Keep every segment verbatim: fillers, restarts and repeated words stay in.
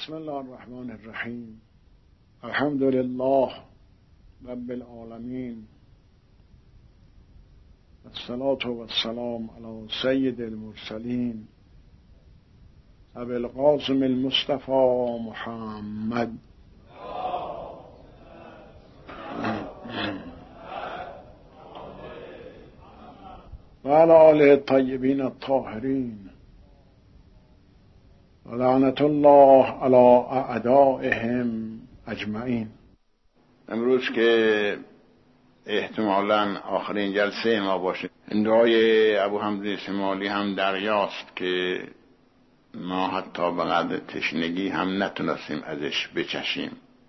بسم الله الرحمن الرحیم. الحمد لله رب العالمین، الصلاة والسلام علی سید المرسلین ابی القاسم المصطفى محمد و علی آله الطیبین الطاهرین و لعنت الله علی اعدائهم اجمعین. امروز که احتمالاً آخرین جلسه ما باشه، این دعای ابو حمزه شمالی هم دریاست که ما حتی به قدر تشنگی هم نتونستیم ازش بچشیم.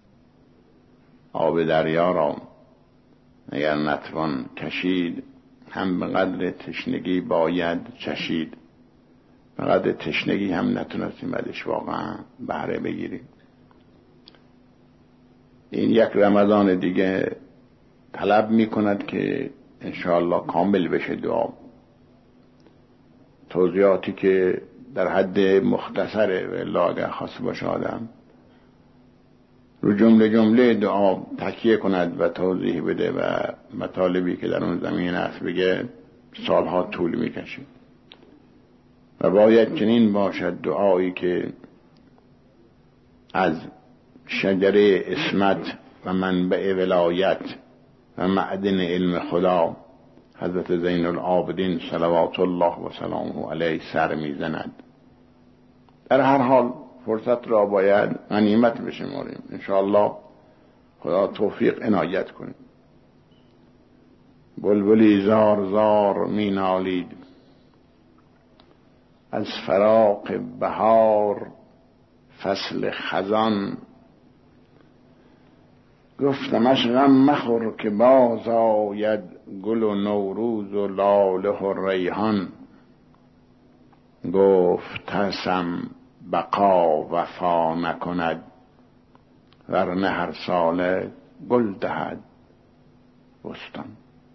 آب دریا را اگر نتوان کشید، هم به قدر تشنگی باید چشید. به قدر تشنگی هم نتونستیم ازش واقعا بهره بگیریم. این یک رمضان دیگه طلب می کند که انشاءالله کامل بشه دعا. توضیحاتی که در حد مختصره و الا اگر خاص باشه آدم رو جمله جمله دعا تکیه کند و توضیح بده و مطالبی که در اون زمین هست بگه، سالها طول می کشه. و باید چنین باشد دعایی که از شجره اسمت و منبع ولایت و معدن علم خدا حضرت زین العابدین صلوات الله و سلامه علیه سر میزند. در هر حال فرصت را باید غنیمت بشماریم. انشاءالله خدا توفیق عنایت کنیم. بلبلی زار زار می نالید از فراق بهار فصل خزان. گفتمش غم مخور که باز آید گل و نوروز و لاله و ریحان. گفت ترسم بقا وفا نکند، ورنه هر ساله گل دهد بستان.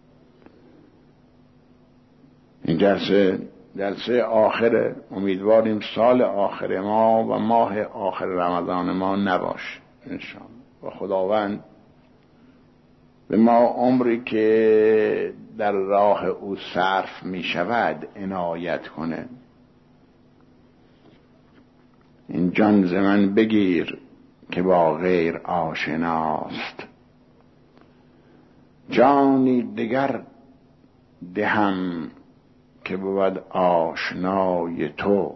این جلسه جلسه آخر، امیدواریم سال آخر ما و ماه آخر رمضان ما نباشه انشاءالله. و خداوند به ما عمری که در راه او صرف می شود عنایت کنه. این جان ز من بگیر که با غیر آشناست، جانی دگر دهم که بود آشنای تو.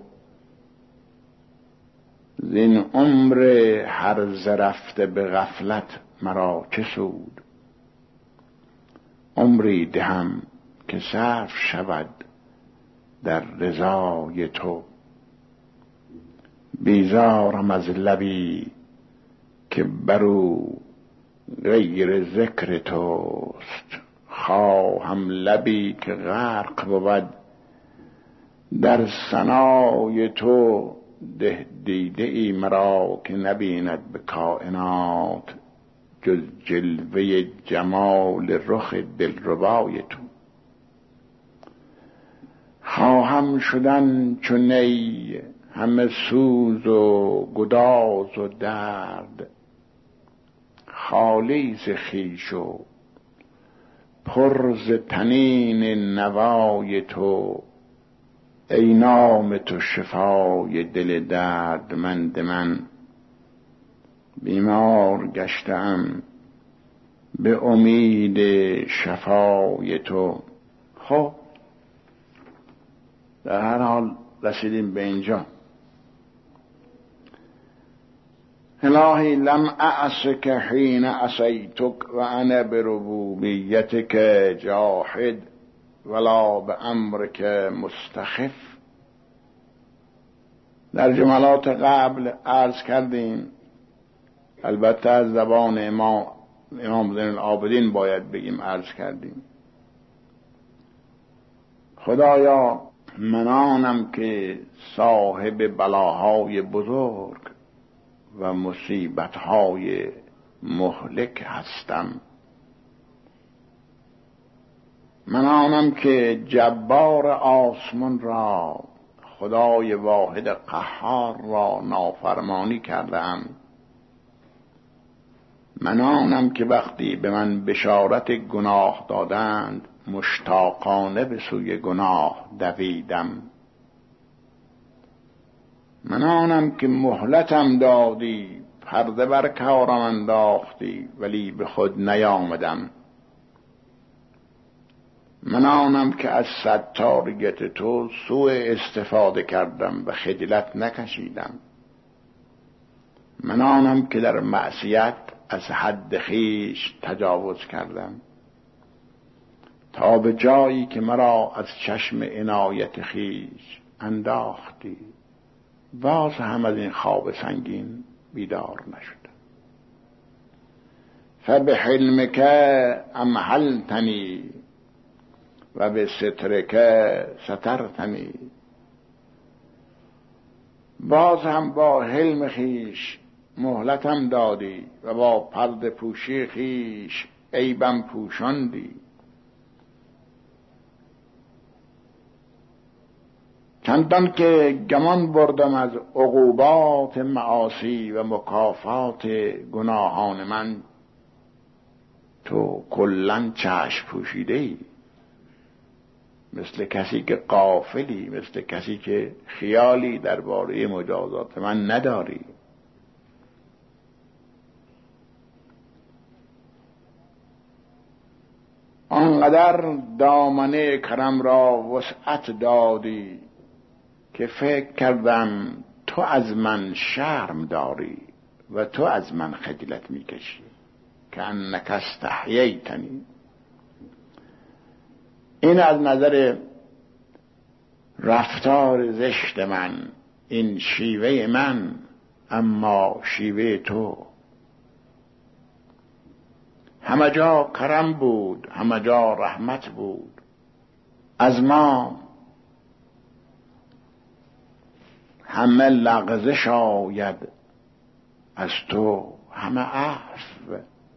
زین عمر هرزه رفته به غفلت مرا چه سود، عمری دهم که صرف شود در رضای تو. بیزارم از لبی که برو غیر ذکر توست، خواهم لبی که غرق بود در ثنای تو. ده دیده ای مرا که نبیند به کائنات جز جلوه جمال رخ دلربای تو. خواهم شدن چو نی همه سوز و گداز و درد، خالی ز خویش و پر ز طنین نوای تو. ای نام تو شفای دل دردمند من، بیمار گشتم به امید شفای تو. خب در هر حال رسیدیم به اینجا. الهی لم اعصک حین عصیتک و انا بربوبیتک جاحد ولا به امرک مستخف. در جملات قبل عرض کردیم، البته از زبان امام امام زین العابدین باید بگیم، عرض کردیم خدایا من آنم که صاحب بلاهای بزرگ و مصیبتهای مهلک هستم. من آنم که جبار آسمان را خدای واحد قهار را نافرمانی کردم. من آنم که وقتی به من بشارت گناه دادند مشتاقانه به سوی گناه دویدم. من آنم که مهلتم دادی پرده بر کارم انداختی ولی به خود نیامدم. من آنم که از ستارگت تو سوء استفاده کردم و خجلت نکشیدم. من آنم که در معصیت از حد خویش تجاوز کردم تا به جایی که مرا از چشم عنایت خویش انداختی. باز هم از این خواب سنگین بیدار نشدم. فبحلمک امهلتنی و به سترک سترتنی. باز هم با حلم خویش مهلتم دادی و با پرده پوشی خویش عیبم پوشاندی. چندان که گمان بردم از عقوبات معاصی و مکافات گناهان من، تو کلاً چشم پوشیده ای، مثل کسی که غافلی، مثل کسی که خیالی درباره مجازات من نداری. آنقدر دامنه کرم را وسعت دادی که فکر کردم تو از من شرم داری و تو از من خجلت میکشی. که انک استحییتنی. این از نظر رفتار زشت من، این شیوه من، اما شیوه تو همه جا کرم بود، همه جا رحمت بود. از ما همه لغزش آید، از تو همه عفو.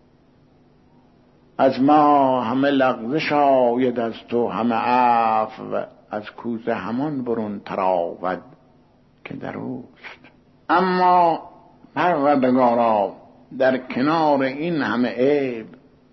از ما همه لغزش آید، از تو همه عفو. از کوزه همان برون تراود که در اوست. اما پروردگارا در کنار این همه عیب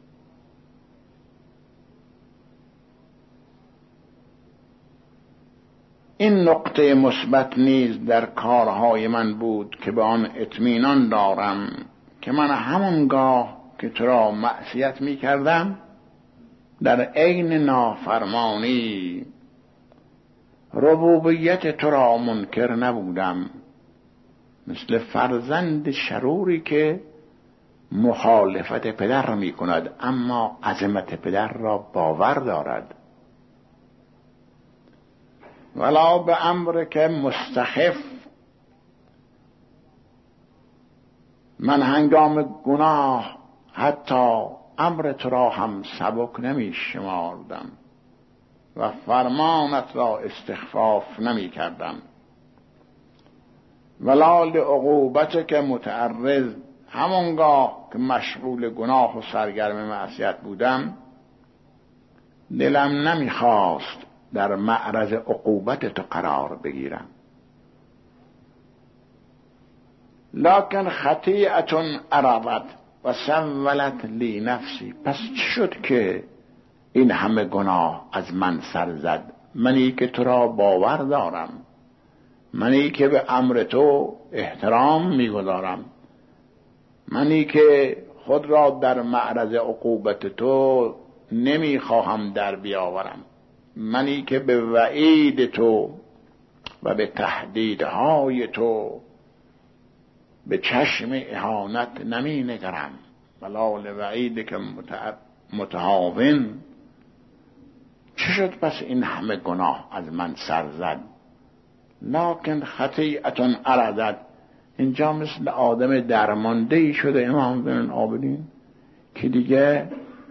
این نقطه مثبت نیز در کارهای من بود که به آن اطمینان دارم که من همانگاه که تو را معصیت می کردم در عین نافرمانی ربوبیت تو را منکر نبودم، مثل فرزند شروری که مخالفت پدر می کند اما عظمت پدر را باور دارد. ولا به امر که مستخف، من هنگام گناه حتی امر تو را هم سبک نمی شماردم و فرمانت را استخفاف نمی کردم. ولا لعقوبت که متعرض، همانگاه که مشغول گناه و سرگرم معصیت بودم دلم نمی خواست در معرض عقوبت تو قرار بگیرم. لکن خطیئتون عرضت و سولت لی نفسی. پس چی شد که این همه گناه از من سر زد؟ منی که تو را باور دارم، منی که به امر تو احترام میگذارم، منی که خود را در معرض عقوبت تو نمیخواهم در بیاورم، منی که به وعید تو و به تهدیدهای تو به چشم اهانت نمی نگرم. ولا لوعید که متهاون. چه شد پس این همه گناه از من سر زد؟ لکن خطیئتون عرضت. اینجا مثل آدم درماندهی شده امام زین العابدین که دیگه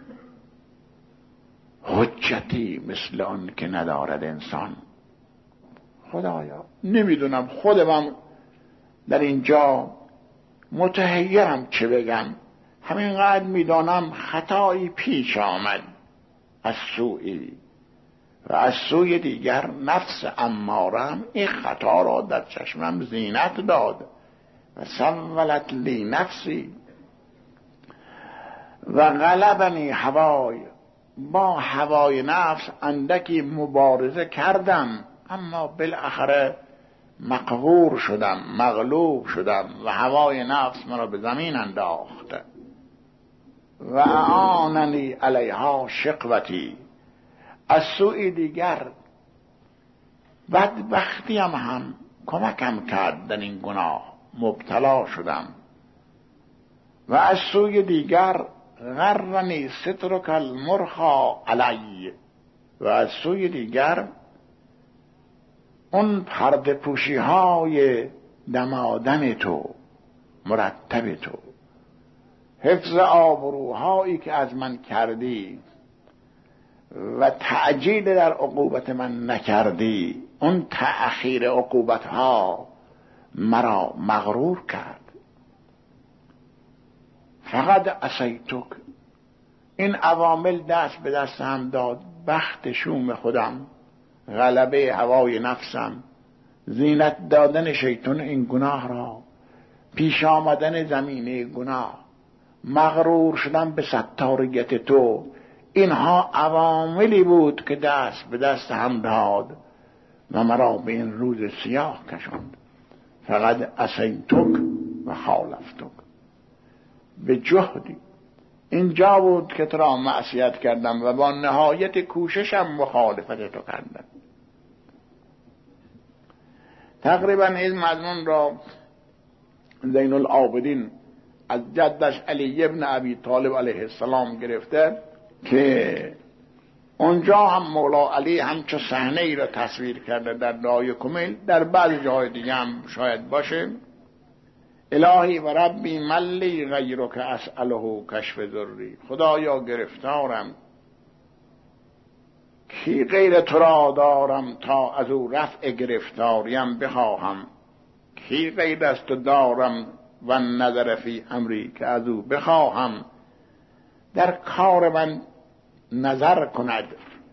حجتی مثل آن که ندارد انسان. خدایا نمیدونم، خودم در اینجا متحیرم چه بگم. همینقدر میدانم خطایی پیش آمد از سوئی و از سوی دیگر نفس امارم این خطا را در چشمم زینت داد و سولت لی نفسی و غلبنی هوای، با هوای نفس اندکی مبارزه کردم اما بالاخره مقهور شدم، مغلوب شدم و هوای نفس مرا به زمین انداخت. و اعاننی علیها شقوتی، از سوی دیگر بدبختیم هم کمکم کرد در این گناه، مبتلا شدم. و از سوی دیگر غرنی سترک المرخا علی، و از سوی دیگر اون پرده پوشی های دمادن تو، مرتب تو، حفظ آبروهایی که از من کردی و تعجیل در عقوبت من نکردی، اون تأخیر عقوبت ها مرا مغرور کرد. فقط عصیتک، این عوامل دست به دست هم داد، بخت شوم خودم، غلبه هوای نفسم، زینت دادن شیطان این گناه را، پیش آمدن زمینه گناه، مغرور شدن به ستارگیت تو، اینها عواملی بود که دست به دست هم داد و مرا به این روز سیاه کشاند. فقط عصیتک و خالفتک، به جهدی اینجا بود که تو را معصیت کردم و با نهایت کوششم مخالفت تو کردم. تقریبا این مضمون را زین العابدین از جدش علی ابن ابی طالب علیه السلام گرفته که اونجا هم مولا علی همچو صحنه ای را تصویر کرده در دعای کمیل، در بعض جای دیگه هم شاید باشه. الهی و ربی ملی غیرک اسأله کشف ذری، خدایا گرفتارم، کی غیر تو را دارم تا از او رفع گرفتاریم بخواهم، کی غیر از تو دارم و نظر فی امری که از او بخواهم در کار من نظر کند.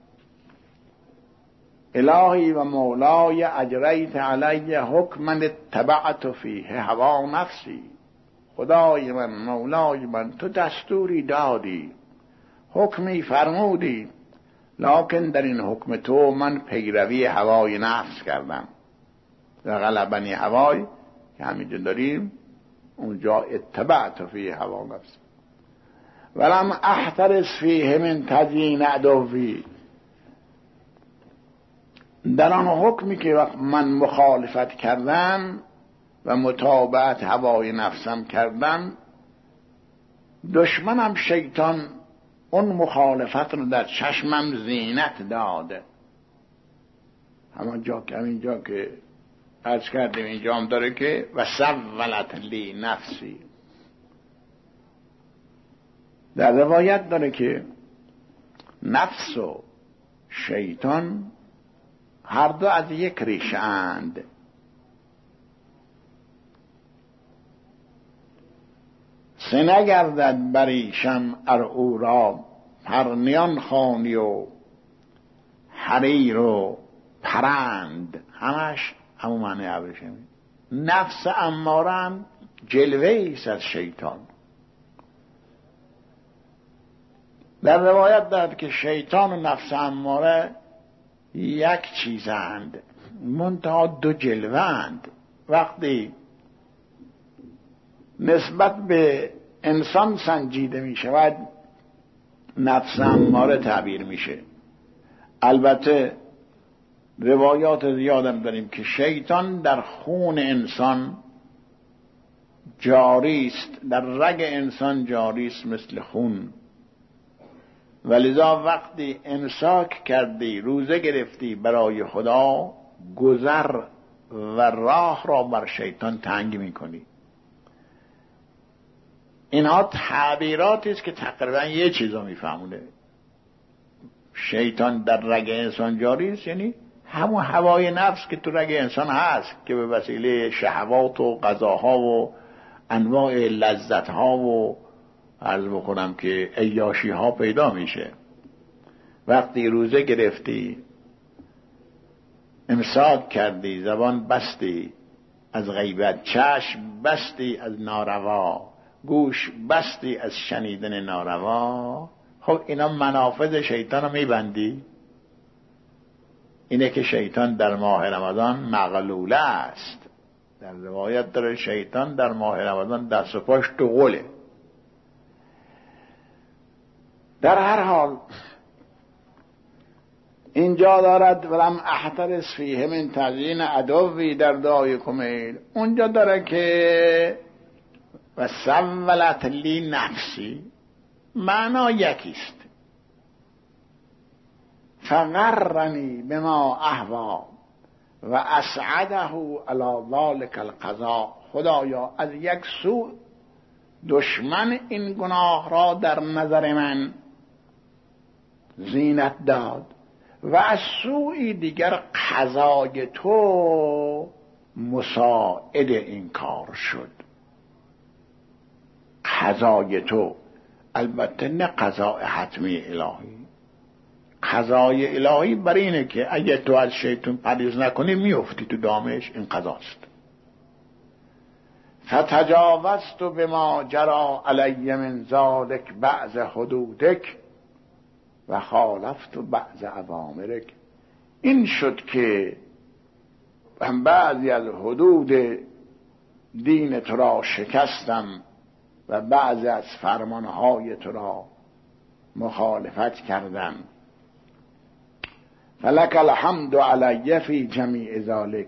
الهی و مولای اجریت علی حکما اتبعت فیه هوا نفسی، خدای من، مولای من، تو دستوری دادی، حکمی فرمودی، لکن در این حکم تو من پیروی هوای نفس کردم. در غلبنی هوای که همینجا داریم، اونجا اتبعت فیه هوا نفسی ولم احترس فیه من تزیین عدوی، در آن حکمی که من مخالفت کردم و متابعت هوای نفسم کردم، دشمنم شیطان اون مخالفت رو در چشمم زینت داده. همانجا که همینجا که عرض کردیم اینجا هم داره که و سولت لی نفسی. در روایت داره که نفس و شیطان هر دو از یک ریشه اند. سه نگردد بریشم ار او را پرنیان خوانی و حریر و پرند، همش همون معنی عبرشه. نفس امارم جلوه ایست از شیطان. در روایت دارد که شیطان و نفس اماره یک چیزند، منتها دو جلوه‌اند. وقتی نسبت به انسان سنجیده می شود نفس اماره تعبیر میشه. البته روایات زیادم داریم که شیطان در خون انسان جاری است، در رگ انسان جاری است مثل خون، ولذا وقتی امساک کردی، روزه گرفتی برای خدا، گذر و راه را بر شیطان تنگ میکنی. اینها تعبیراتی است که تقریبا یه چیزو میفهمونه. شیطان در رگ انسان جاری است، یعنی همون هوای نفس که تو رگ انسان هست که به وسیله شهوات و غذاها و انواع لذتها و عرض بکنم که عیاشی ها پیدا میشه. وقتی روزه گرفتی امساک کردی، زبان بستی از غیبت، چشم بستی از ناروا، گوش بستی از شنیدن ناروا. خب اینا منافذ شیطان رو میبندی. اینه که شیطان در ماه رمضان مغلوله است. در روایت داره شیطان در ماه رمضان دست و پاش تو قله. در هر حال اینجا دارد ولم احترس فیه من تزیین عدوی در دعای کمیل. اونجا داره که و سولت لی نفسی، معنا یکیست. فغرنی بما اهوا و اسعده علی ذلک القضاء. خدایا از یک سو دشمن این گناه را در نظر من زینت داد و از سوی دیگر قضای تو مساعد این کار شد. قضای تو، البته نه قضای حتمی الهی. قضای الهی بر اینه که اگه تو از شیطان پرهیز نکنی میفتی تو دامش، این قضاست. فتجاوزت بما جرى علی من ذلک بعض حدودک و خالفت بعض اوامرک. این شد که بعضی از حدود دین تو را شکستم و بعضی از فرمانهای تو را مخالفت کردم. فلک الحمد علی فی جمیع ذلک.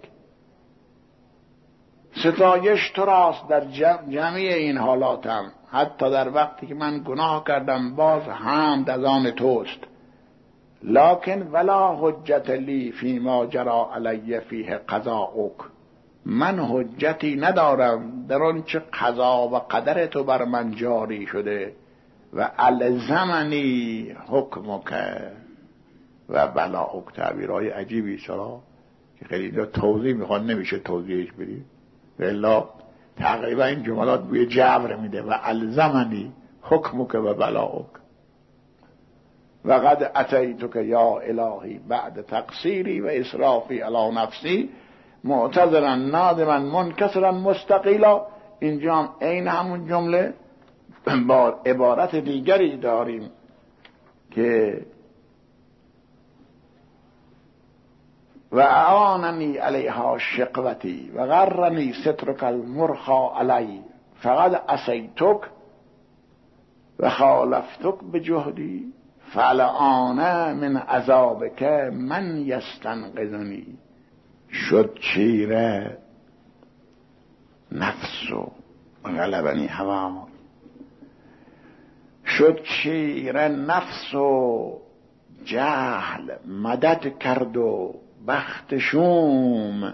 ستایش تو راست در جمعی این حالاتم، حتی در وقتی که من گناه کردم باز حمد از آن توست. لکن ولا حجت لی فی ما جرى علی فیه قضاؤک. من حجتی ندارم در آن چه قضا و قدر تو بر من جاری شده. و الزمنی حکمک و بلاؤک. تعبیرهای عجیبی چرا که خیلی جا توضیح میخواد نمیشه توضیحش بدیم، والا تقریبا این جملات بوی جبر میده. و الزمنی حکمک و بلاؤک و قد اتیتک یا الهی بعد تقصیری و اسرافی علی نفسی معتذرا نادما منکسرا مستقیلا. اینجا هم عین همون جمله با عبارت دیگری داریم که و اعاننی علیها شقوتی و غرنی سترک المرخى علی فقد عصیتک و خالفتک بجهدی فالآن من عذابک من یستنقذنی. شد چیره نفس و غلبنی هوا. شد چیره نفس و جهل مدد کرد و بخت شوم.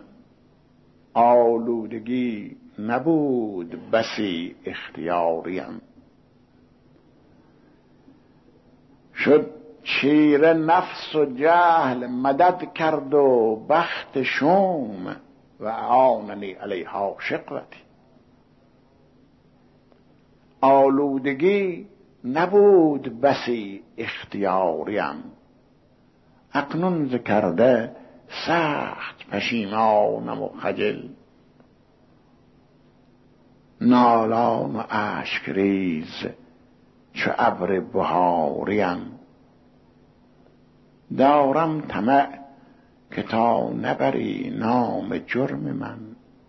آلودگی نبود بسی اختیاریم. شد چیره نفس و جهل مدد کرد و بخت شوم و اعاننی علیها شقوتی. آلودگی نبود بسی اختیاریم. اکنون ذکرده سخت پشیمانم و خجل. نالان و اشک ریز چو ابر بهاریم. دارم طمع که تا نبری نام جرم من.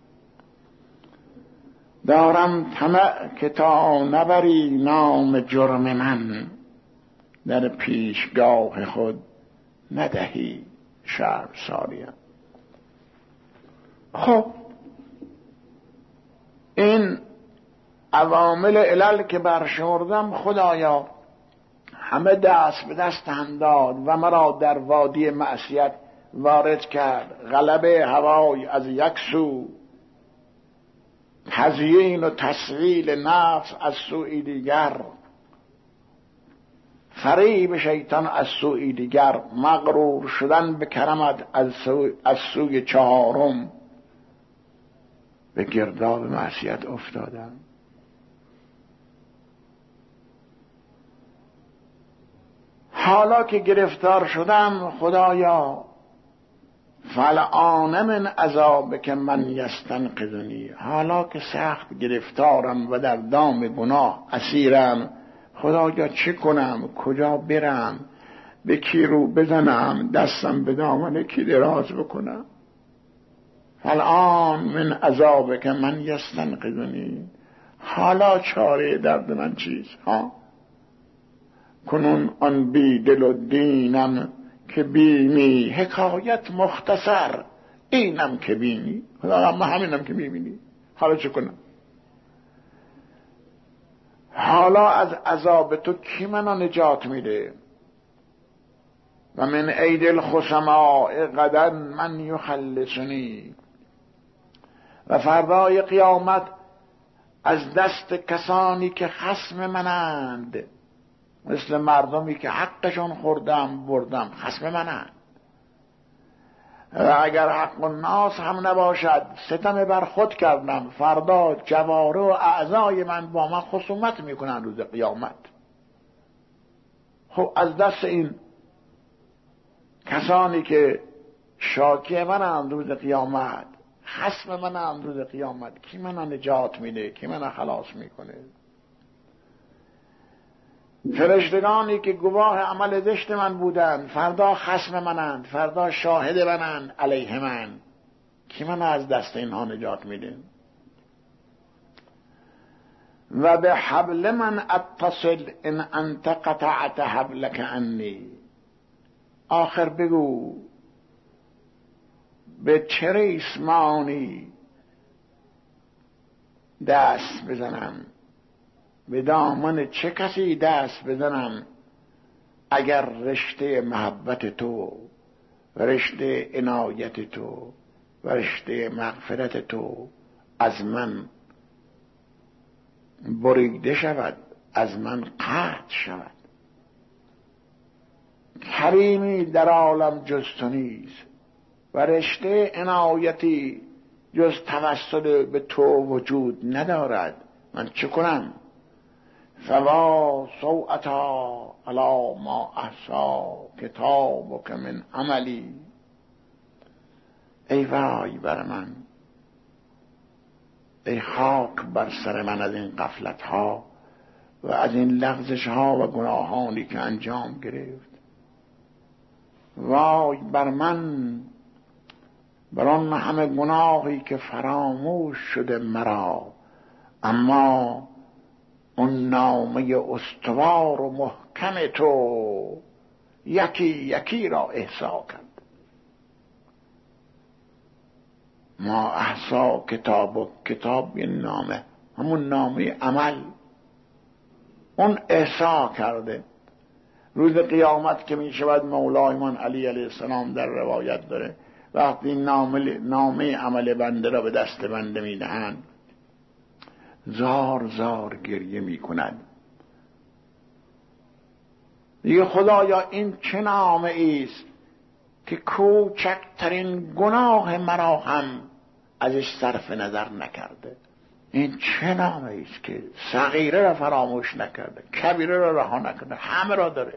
دارم طمع که تا نبری نام جرم من. در پیشگاه خود ندهی شرمساریم. خب این عوامل علل که برشمردم خدایا همه دست به دست هم داد و مرا در وادی معصیت وارد کرد. غلبه هوای از یک سو، تزیین و تسویل نفس از سوی دیگر، فریب شیطان از سوی دیگر، مغرور شدن به کرمت از سوی, از سوی چهارم. به گرداب معصیت افتادم. حالا که گرفتار شدم خدایا فالآن من عذابک من یستنقذنی، حالا که سخت گرفتارم و در دام گناه اسیرم، خدایا چه کنم؟ کجا برم؟ به کی رو بزنم؟ دستم به دامن کی دراز بکنم؟ فالآن من عذابک من یستنقذنی، حالا چاره درد من چیست؟ ها کنون آن بی دل و دینم که بینی، حکایت مختصر اینم که بینی. خدا من همینم که میبینی، حالا چه کنم؟ حالا از عذاب تو کی منو نجات میده؟ و من عید الخصماء غدا من یخلصنی، و فردای قیامت از دست کسانی که خصم منند، مثل مردمی که حقشون خوردم بردم، خصم منند، و اگر حق الناس هم نباشد ستم بر خود کردم، فردا جواره و اعضای من با من خصومت میکنن روز قیامت. خب از دست این کسانی که شاکی منند روز قیامت، خصم منند روز قیامت، کی منو نجات میده؟ کی منو خلاص میکنه؟ فرشتگانی که گواه عمل زشت من بودند فردا خصم منند، فردا شاهد منند علیه من، کی من از دست اینها نجات میده؟ و به حبل من اتصل ان انت قطعت حبلک عنی، آخر بگو به چه ریسمانی دست بزنم، به دامن چه کسی دست بزنم اگر رشته محبت تو و رشته عنایت تو و رشته مغفرت تو از من بریده شود، از من قطع شود. کریمی در عالم جز تو نیست و رشته عنایتی جز توسل به تو وجود ندارد، من چه کنم؟ فوا سوءتا علی ما احصا کتابک من عملی، ای وای بر من، ای خاک بر سر من از این غفلت ها و از این لغزش ها و گناهانی که انجام گرفت. وای بر من، بر آن همه گناهی که فراموش شده مرا، اما اون نامه استوار و محکم تو یکی یکی را احصا کرد. ما احصا کتاب و کتاب یه نامه، همون نامه عمل، اون احصا کرده. روز قیامت که می شود مولای من علی علیه السلام در روایت داره، وقتی نامه, نامه عمل بنده را به دست بنده می دهند زار زار گریه می کند. دیگه خدایا این چه نامه ایست که کوچکترین گناه مرا هم ازش صرف نظر نکرده؟ این چه نامه ایست که صغیره را فراموش نکرده، کبیره را رها نکرده، همه را داره.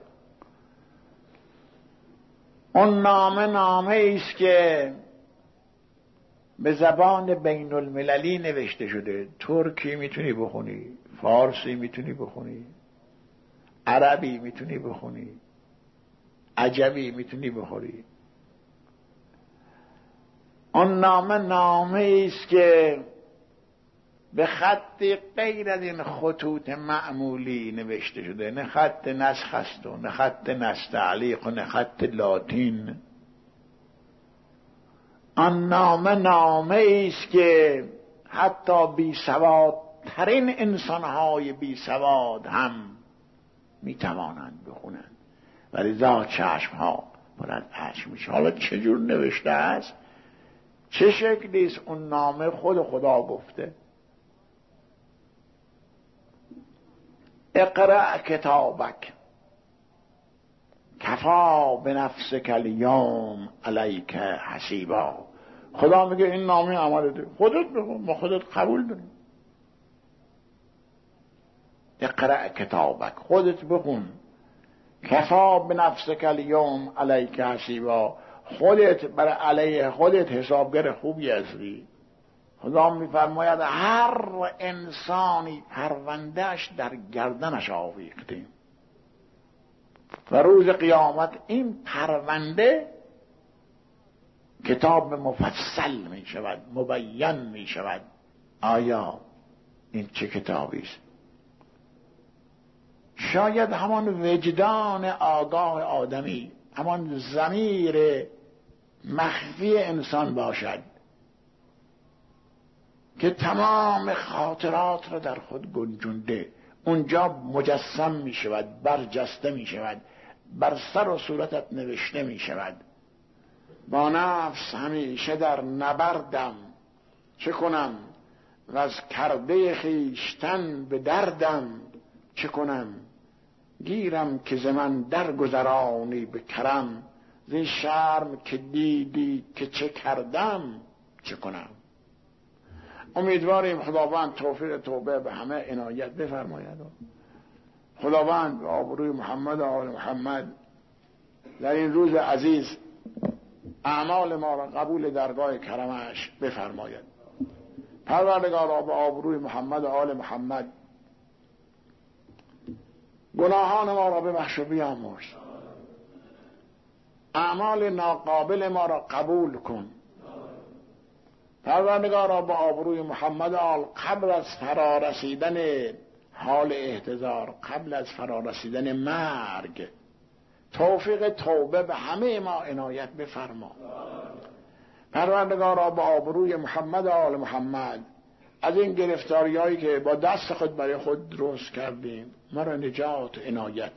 اون نامه نامه ایست که به زبان بین المللی نوشته شده. ترکی میتونی بخونی، فارسی میتونی بخونی، عربی میتونی بخونی، عجمی میتونی بخونی. اون نامه نامه ایست که به خط غیر از این خطوط معمولی نوشته شده، نه خط نسخ است و نه خط نستعلیق و نه خط لاتین. آن نامه نامه ایست که حتی بی سوادترین انسانهای بی سواد هم میتوانند بخونند، ولی ذا چشم ها پر اشک میشه. حالا چجور نوشته است، چه شکلی است اون نامه؟ خود خدا گفته اقرأ کتابک کفا بنفسک الیوم علیک حسیبا. خدا میگه این نامه عمل ده، خودت بخون، ما خودت قبول داریم. اقرأ کتابک، خودت بخون. کفا بنفسک الیوم علیک حسیبا، خودت برای علیه خودت حسابگر خوبی هستی. خدا میفرماید هر انسانی پروندهش در گردنش آویخته و روز قیامت این پرونده کتاب مفصل می شود، مبین می شود. آیا این چه کتابی است؟ شاید همان وجدان آگاه آدمی، همان ضمیر مخفی انسان باشد که تمام خاطرات را در خود گنجونده، اونجا مجسم می شود، برجسته می شود، بر سر و صورتت نوشته می شود. با نفس همیشه در نبردم، چه کنم و از کرده خیشتن به دردم چه کنم. گیرم که ز من در گذرانی به کرم، زین شرم که دیدی که چه کردم چه کنم. امیدواریم خداوند توفیق توبه به همه عنایت بفرماید. خداوند به آبروی محمد و آل محمد در این روز عزیز اعمال ما را قبول درگاه کرمش بفرماید. پروردگارا به آبروی محمد و آل محمد گناهان ما را ببخش و بیامرز، اعمال ناقابل ما را قبول کن. پروردگارا با آبروی محمد آل قبل از فرارسیدن حال احتضار، قبل از فرارسیدن مرگ، توفیق توبه به همه ما عنایت بفرما. پروردگارا با آبروی محمد آل محمد از این گرفتاریایی که با دست خود برای خود درست کردیم ما را نجات عنایت.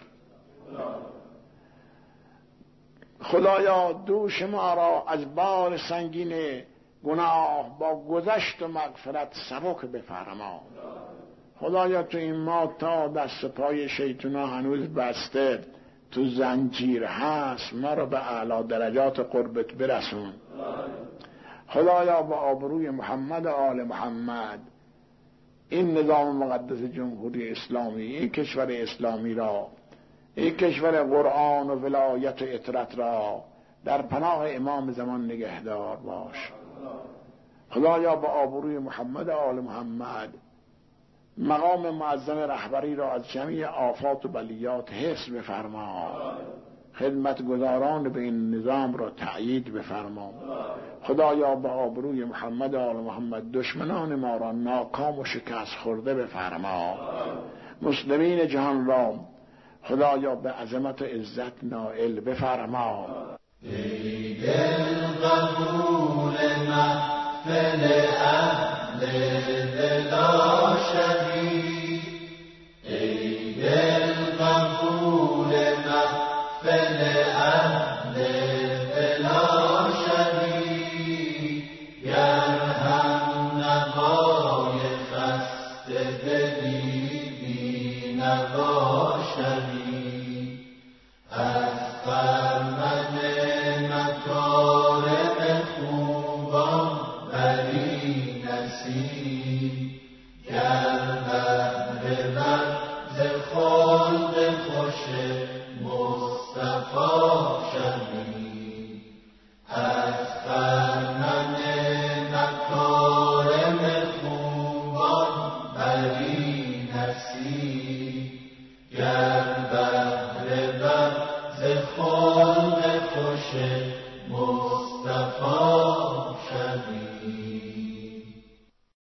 خدایا دوش ما را از بار سنگین گناه با گذشت و مغفرت سبک بفرما. خدایا تو این ما تا دست پای شیطونا هنوز بسته تو زنجیر هست، ما را به اعلی درجات قربت برسون. خدایا با آبروی محمد و آل محمد این نظام مقدس جمهوری اسلامی، این کشور اسلامی را، این کشور قرآن و ولایت و اطرت را در پناه امام زمان نگهدار باش. خدایا با آبروی محمد و آل محمد مقام معظم رهبری را از جميع آفات و بلیات حفظ بفرما. خدمتگزاران به این نظام را تأیید بفرما. خدایا با آبروی محمد و آل محمد دشمنان ما را ناکام و شکست خورده بفرما. مسلمین جهان را خدایا به عظمت و عزت نائل بفرما. ای دل قبول محفل اهل دلا شوی، ای دل قبول محفل اهل دلا شوی، گر هم نوای خسته دلی بی نوا شوی.